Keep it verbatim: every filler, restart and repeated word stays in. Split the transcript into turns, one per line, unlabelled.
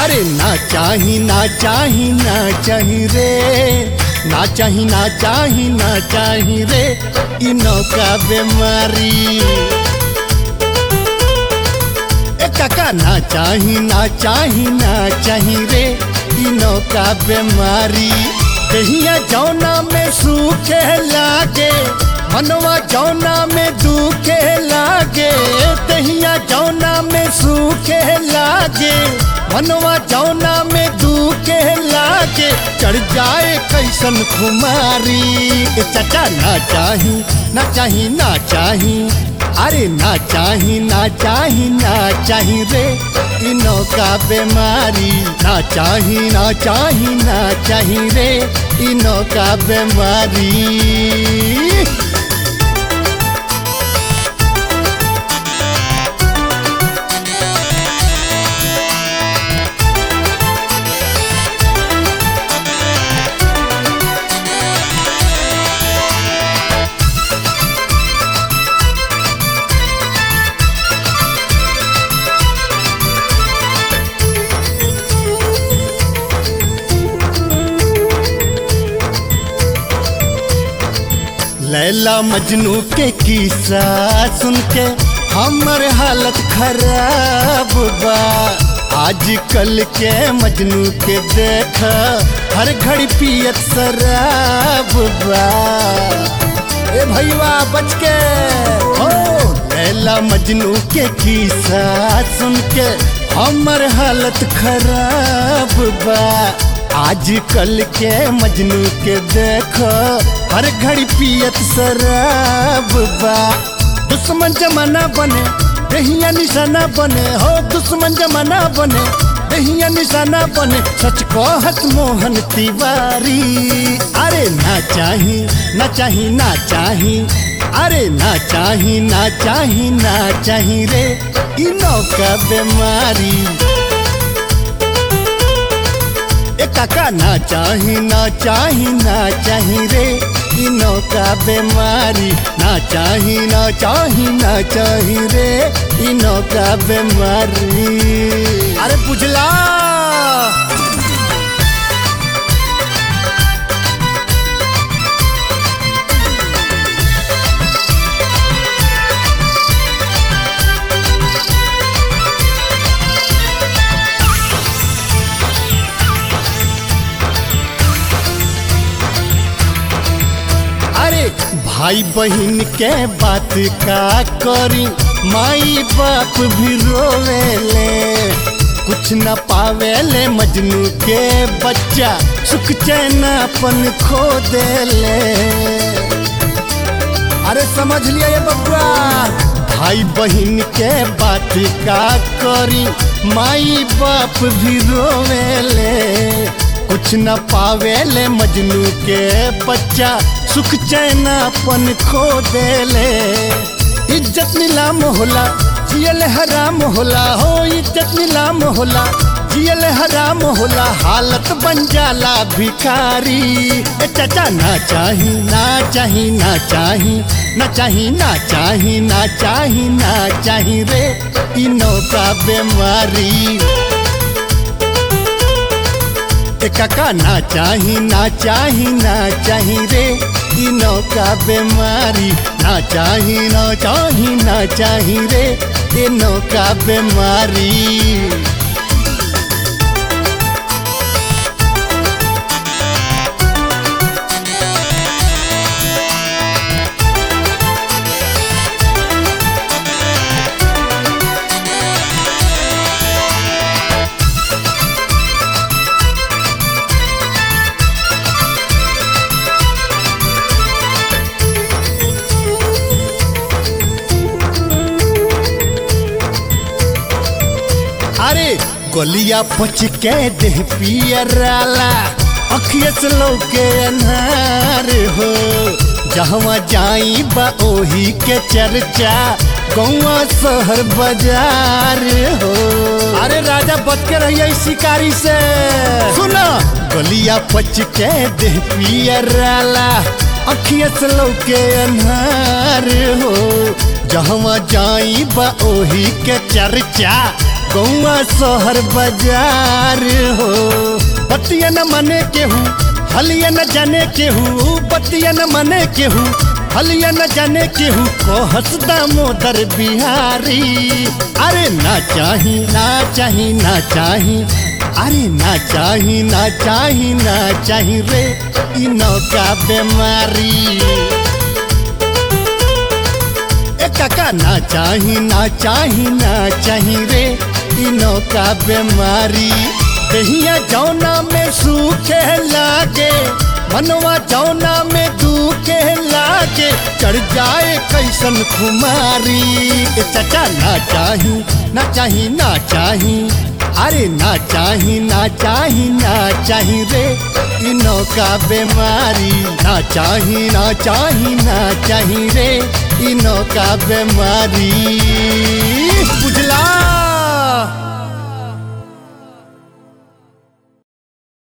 अरे ना चाही ना चाही ना चाही रे, ना चाही ना चाही ना चाही रे इ नौका बीमारी। ए काका ना चाही ना चाही ना चाही रे इ नौका बीमारी। कहिया जौना में सूखे लागे, मनवा जौना में दुखे लागे, तहिया जौना में सूखे लागे, मनवा जौना में दुखे लागे, चढ़ जाए कैसन खुमारी। ए चाचा ना चाही ना चाही ना चाही, अरे ना चाही ना चाही ना चाही रे इ नौका बीमारी। ना चाही ना चाही ना चाही रे इ नौका बीमारी। लैला मजनू के किस्सा सुन के हमर हालत खराब बा। आजकल के मजनू के देख हर घड़ी पियत शराब बा। ए भैया बच के हो, लैला मजनू के किस्सा सुन के हमर हालत खराब बा। आजकल के मजनू के देखो हर घड़ी पियत शराब बा। दुश्मन जमाना बने दहिया निशाना बने हो, दुश्मन जमाना बने दहिया निशाना बने, सच कहत मोहन तिवारी। अरे ना चाही ना चाही ना चाही, अरे ना चाही ना चाही ना चाही रे इ नौका बीमारी। ए काका ना चाही ना चाही ना चाही रे इ नौका बीमारी। ना चाही ना चाही ना चाही रे इ नौका बीमारी। अरे बुझला भाई बहन के बात का करी, माई बाप भी रोवेले। कुछ न पावेले मजनू के बच्चा, सुख चैन अपन खो देले। अरे समझ लिया ये बबुआ, भाई बहन के बात का करी, माई बाप भी रोवेले। कुछ न पावेले मजनू के बच्चा, सुख चैन अपन खो देले। इज्जत नीलाम होला जियल हराम होला हो, इज्जत नीलाम होला जियल हराम होला, हालत बन जाला भिखारी। ए चाचा ना चाही ना चाही ना चाही ना चाही ना चाही ना चाही ना चाही रे इ नौका बीमारी। ए काका ना चाही ना चाही ना चाही रे इ नौका बीमारी। ना चाही ना चाही ना चाही रे इ नौका बीमारी। अरे गोलिया पच के देह पियराला, अखिया से लौके अन्हार हो। जहवा जाई बा ओही के चर्चा, गौवा शहर बाजार हो। अरे राजा बच के रहिए शिकारी से। सुनो गोलिया पच के देह पियराला, अखिया से लौके अन्हार हो। जहवा जाई बा ओही के चर्चा, गौआ शहर बाजार हो। बतिया न मने केहू हलिया न जाने केहू, बतिया न मने केहू हलिया न जाने केहू को हंसदा मोदर बिहारी। अरे ना चाही ना चाही ना चाही, अरे ना चाही ना चाही ना चाही रे इ नौका बीमारी। ए काका ना चाही ना चाही ना चाही रे इ नौका बीमारी। दहिया जौना में सूखे लागे, मनवा जौना में दुखे लागे, चढ़ जाए कैसन खुमारी। ए चाचा ना चाही ना चाही ना चाही, अरे ना चाही ना चाही ना चाही रे इ नौका बीमारी। ना चाही ना चाही ना चाही रे इ नौका बीमारी। बुझला।